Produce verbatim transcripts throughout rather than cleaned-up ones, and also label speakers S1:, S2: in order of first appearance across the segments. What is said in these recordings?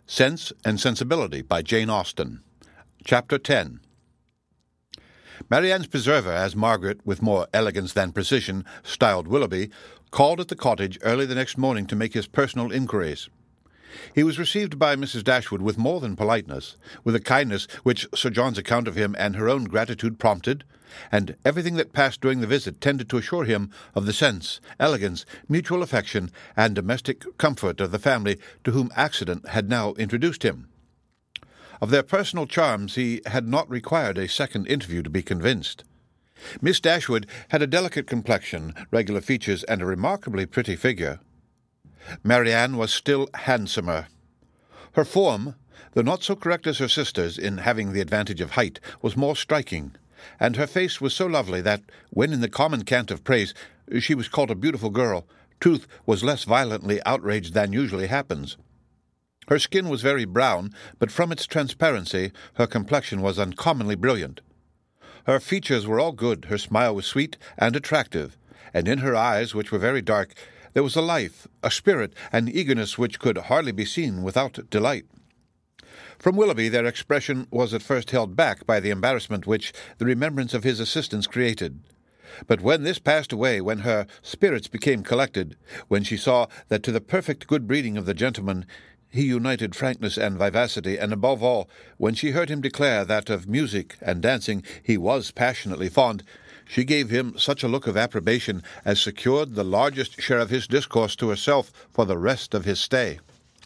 S1: Sense and Sensibility by Jane Austen. Chapter ten. Marianne's preserver, as Margaret, with more elegance than precision, styled Willoughby, called at the cottage early the next morning to make his personal inquiries. He was received by Missus Dashwood with more than politeness, with a kindness which Sir John's account of him and her own gratitude prompted, and everything that passed during the visit tended to assure him of the sense, elegance, mutual affection, and domestic comfort of the family to whom accident had now introduced him. Of their personal charms he had not required a second interview to be convinced. Miss Dashwood had a delicate complexion, regular features, and a remarkably pretty figure. Marianne was still handsomer. Her form, though not so correct as her sister's in having the advantage of height, was more striking, and her face was so lovely that, when in the common cant of praise she was called a beautiful girl, truth was less violently outraged than usually happens. Her skin was very brown, but from its transparency her complexion was uncommonly brilliant. Her features were all good, her smile was sweet and attractive, and in her eyes, which were very dark, there was a life, a spirit, an eagerness which could hardly be seen without delight. From Willoughby their expression was at first held back by the embarrassment which the remembrance of his assistance created. But when this passed away, when her spirits became collected, when she saw that to the perfect good breeding of the gentleman he united frankness and vivacity, and above all, when she heard him declare that of music and dancing he was passionately fond, she gave him such a look of approbation as secured the largest share of his discourse to herself for the rest of his stay.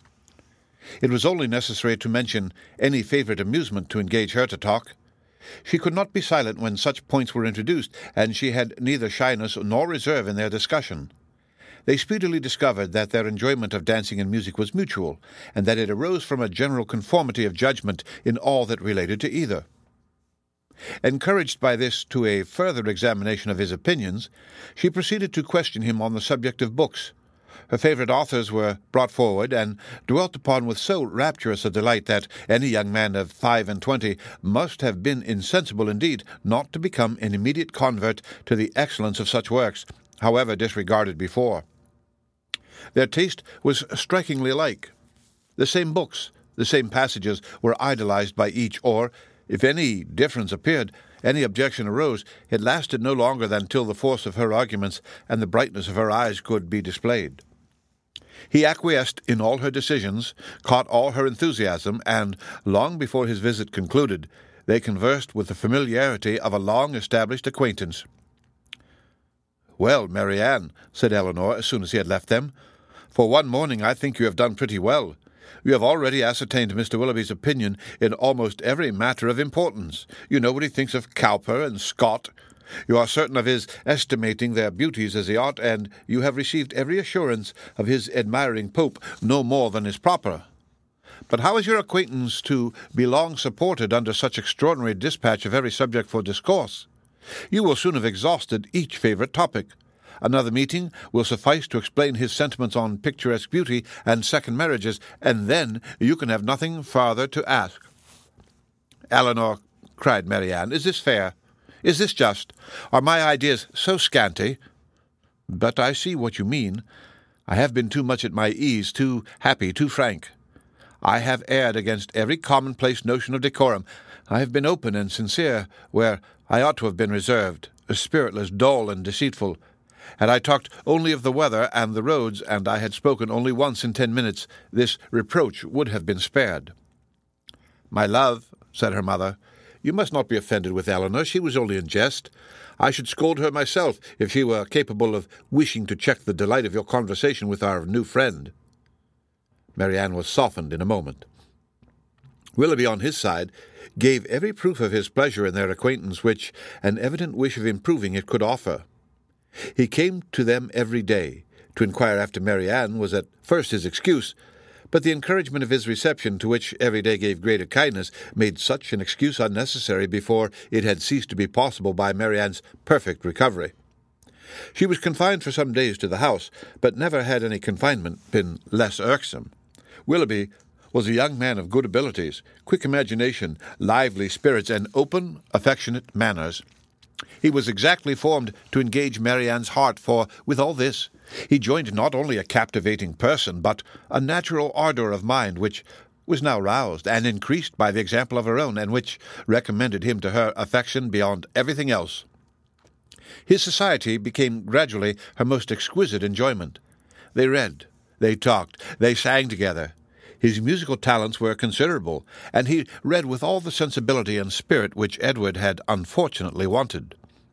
S1: It was only necessary to mention any favourite amusement to engage her to talk. She could not be silent when such points were introduced, and she had neither shyness nor reserve in their discussion. They speedily discovered that their enjoyment of dancing and music was mutual, and that it arose from a general conformity of judgment in all that related to either. Encouraged by this to a further examination of his opinions, she proceeded to question him on the subject of books. Her favourite authors were brought forward, and dwelt upon with so rapturous a delight that any young man of five and twenty must have been insensible indeed not to become an immediate convert to the excellence of such works, however disregarded before. Their taste was strikingly alike. The same books, the same passages were idolized by each, or, if any difference appeared, any objection arose, it lasted no longer than till the force of her arguments and the brightness of her eyes could be displayed. He acquiesced in all her decisions, caught all her enthusiasm, and, long before his visit concluded, they conversed with the familiarity of a long-established acquaintance. "Well, Marianne," said Elinor, as soon as he had left them, "for one morning I think you have done pretty well. You have already ascertained Mister Willoughby's opinion in almost every matter of importance. You know what he thinks of Cowper and Scott. You are certain of his estimating their beauties as he ought, and you have received every assurance of his admiring Pope no more than is proper. But how is your acquaintance to be long supported under such extraordinary dispatch of every subject for discourse? You will soon have exhausted each favourite topic. Another meeting will suffice to explain his sentiments on picturesque beauty and second marriages, and then you can have nothing farther to ask." "Elinor," cried Marianne, "is this fair? Is this just? Are my ideas so scanty? But I see what you mean. I have been too much at my ease, too happy, too frank. I have erred against every commonplace notion of decorum. I have been open and sincere where I ought to have been reserved, spiritless, dull, and deceitful. Had I talked only of the weather and the roads, and I had spoken only once in ten minutes, this reproach would have been spared." "My love," said her mother, "you must not be offended with Elinor. She was only in jest. I should scold her myself if she were capable of wishing to check the delight of your conversation with our new friend." Marianne was softened in a moment. Willoughby, on his side, gave every proof of his pleasure in their acquaintance which an evident wish of improving it could offer. He came to them every day. To inquire after Marianne was at first his excuse, but the encouragement of his reception, to which every day gave greater kindness, made such an excuse unnecessary before it had ceased to be possible by Marianne's perfect recovery. She was confined for some days to the house, but never had any confinement been less irksome. Willoughby was a young man of good abilities, quick imagination, lively spirits, and open, affectionate manners. He was exactly formed to engage Marianne's heart, for, with all this, he joined not only a captivating person, but a natural ardour of mind which was now roused and increased by the example of her own, and which recommended him to her affection beyond everything else. His society became gradually her most exquisite enjoyment. They read, they talked, they sang together. His musical talents were considerable, and he read with all the sensibility and spirit which Edward had unfortunately wanted.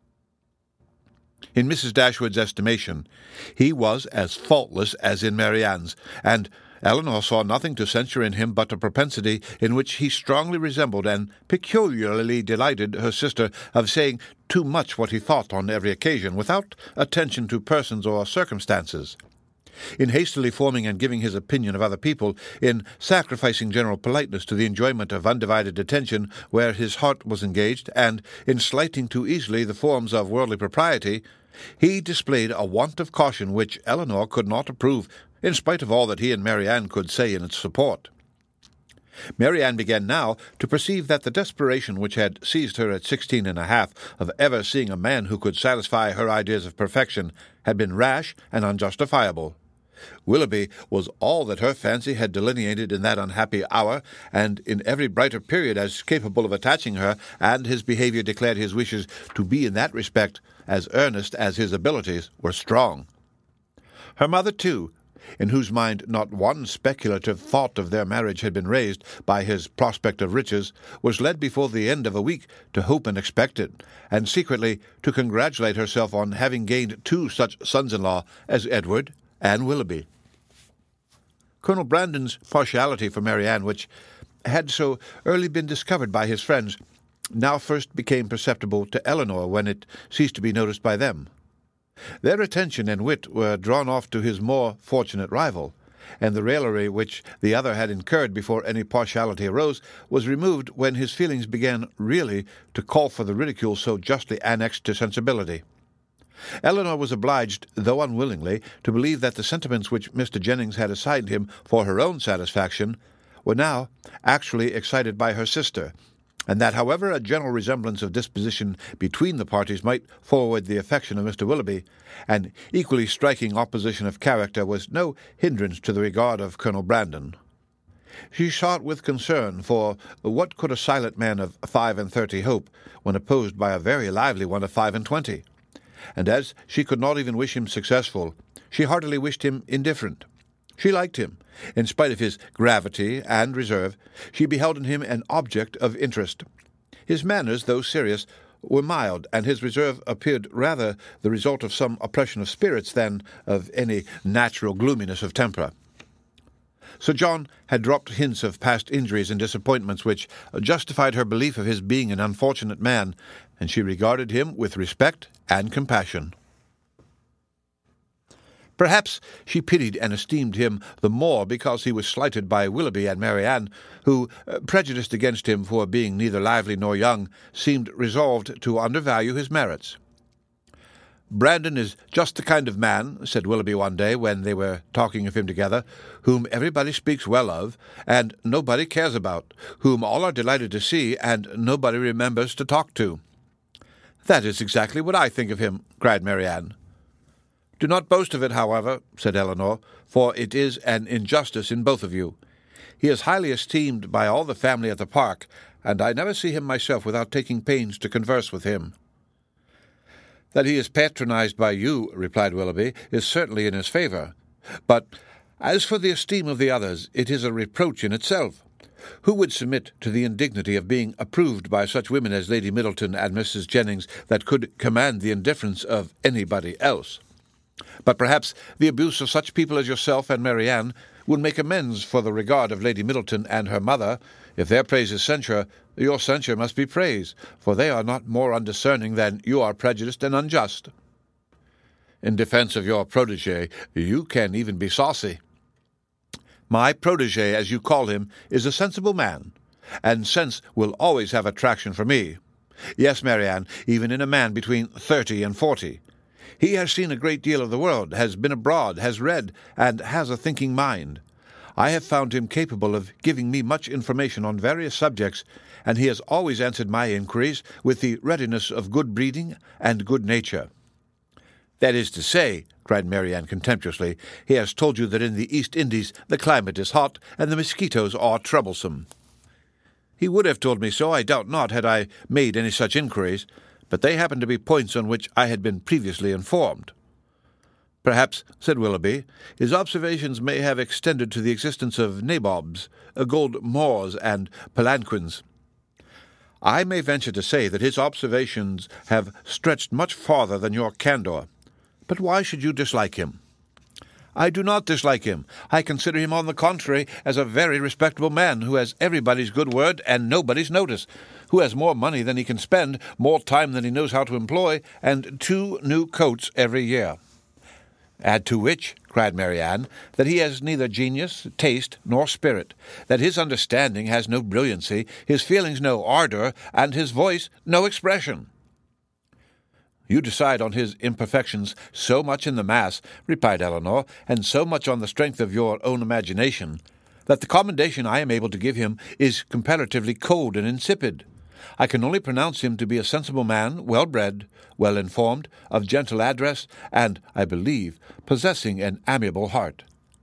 S1: In Missus Dashwood's estimation, he was as faultless as in Marianne's, and Eleanor saw nothing to censure in him but a propensity in which he strongly resembled and peculiarly delighted her sister of saying too much what he thought on every occasion, without attention to persons or circumstances. In hastily forming and giving his opinion of other people, in sacrificing general politeness to the enjoyment of undivided attention where his heart was engaged, and in slighting too easily the forms of worldly propriety, he displayed a want of caution which Eleanor could not approve, in spite of all that he and Marianne could say in its support. Marianne began now to perceive that the desperation which had seized her at sixteen and a half of ever seeing a man who could satisfy her ideas of perfection had been rash and unjustifiable. Willoughby was all that her fancy had delineated in that unhappy hour, and in every brighter period as capable of attaching her, and his behaviour declared his wishes to be in that respect as earnest as his abilities were strong. Her mother, too, in whose mind not one speculative thought of their marriage had been raised by his prospect of riches, was led before the end of a week to hope and expect it, and secretly to congratulate herself on having gained two such sons-in-law as Edward and Willoughby. Colonel Brandon's partiality for Marianne, which had so early been discovered by his friends, now first became perceptible to Eleanor when it ceased to be noticed by them. Their attention and wit were drawn off to his more fortunate rival, and the raillery which the other had incurred before any partiality arose was removed when his feelings began really to call for the ridicule so justly annexed to sensibility. Eleanor was obliged, though unwillingly, to believe that the sentiments which Mister Jennings had assigned him for her own satisfaction were now actually excited by her sister, and that however a general resemblance of disposition between the parties might forward the affection of Mister Willoughby, an equally striking opposition of character was no hindrance to the regard of Colonel Brandon. She sought with concern, for what could a silent man of five-and-thirty hope when opposed by a very lively one of five-and-twenty? And as she could not even wish him successful, she heartily wished him indifferent. She liked him. In spite of his gravity and reserve, she beheld in him an object of interest. His manners, though serious, were mild, and his reserve appeared rather the result of some oppression of spirits than of any natural gloominess of temper. Sir John had dropped hints of past injuries and disappointments which justified her belief of his being an unfortunate man, and she regarded him with respect and compassion. Perhaps she pitied and esteemed him the more because he was slighted by Willoughby and Marianne, who, uh, prejudiced against him for being neither lively nor young, seemed resolved to undervalue his merits. "Brandon is just the kind of man," said Willoughby one day when they were talking of him together, "whom everybody speaks well of, and nobody cares about, whom all are delighted to see, and nobody remembers to talk to." "That is exactly what I think of him," cried Marianne. "Do not boast of it, however," said Eleanor, "for it is an injustice in both of you. He is highly esteemed by all the family at the Park, and I never see him myself without taking pains to converse with him." "That he is patronized by you," replied Willoughby, "is certainly in his favour. But as for the esteem of the others, it is a reproach in itself. Who would submit to the indignity of being approved by such women as Lady Middleton and Missus Jennings that could command the indifference of anybody else? But perhaps the abuse of such people as yourself and Marianne would make amends for the regard of Lady Middleton and her mother. If their praise is censure, your censure must be praise, for they are not more undiscerning than you are prejudiced and unjust. In defence of your protégé, you can even be saucy." "My protégé, as you call him, is a sensible man, and sense will always have attraction for me. Yes, Marianne, even in a man between thirty and forty. He has seen a great deal of the world, has been abroad, has read, and has a thinking mind. I have found him capable of giving me much information on various subjects, and he has always answered my inquiries with the readiness of good breeding and good nature." "That is to say," cried Marianne contemptuously, "he has told you that in the East Indies the climate is hot, and the mosquitoes are troublesome." "He would have told me so, I doubt not, had I made any such inquiries, but they happen to be points on which I had been previously informed." "Perhaps," said Willoughby, "his observations may have extended to the existence of nabobs, gold Moors, and palanquins." "I may venture to say that his observations have stretched much farther than your candour. But why should you dislike him?" "I do not dislike him. I consider him, on the contrary, as a very respectable man, who has everybody's good word and nobody's notice, who has more money than he can spend, more time than he knows how to employ, and two new coats every year." "Add to which," cried Marianne, "that he has neither genius, taste, nor spirit, that his understanding has no brilliancy, his feelings no ardour, and his voice no expression." "You decide on his imperfections so much in the mass," replied Elinor, "and so much on the strength of your own imagination, that the commendation I am able to give him is comparatively cold and insipid. I can only pronounce him to be a sensible man, well-bred, well-informed, of gentle address, and, I believe, possessing an amiable heart."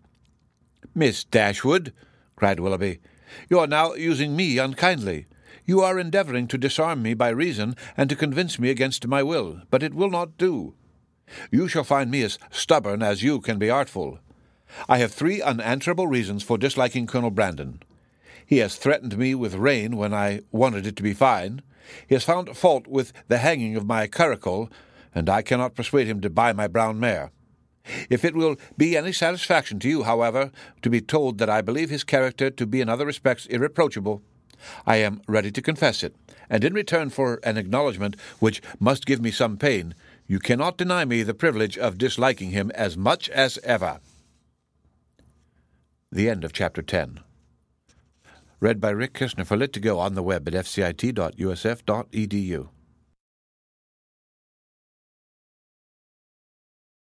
S1: "Miss Dashwood," cried Willoughby, "you are now using me unkindly. You are endeavouring to disarm me by reason, and to convince me against my will, but it will not do. You shall find me as stubborn as you can be artful. I have three unanswerable reasons for disliking Colonel Brandon. He has threatened me with rain when I wanted it to be fine. He has found fault with the hanging of my curricle, and I cannot persuade him to buy my brown mare. If it will be any satisfaction to you, however, to be told that I believe his character to be in other respects irreproachable, I am ready to confess it, and in return for an acknowledgment which must give me some pain, you cannot deny me the privilege of disliking him as much as ever." The end of Chapter ten. Read by Rick Kishner for Lit to Go on the web at f c i t dot u s f dot e d u.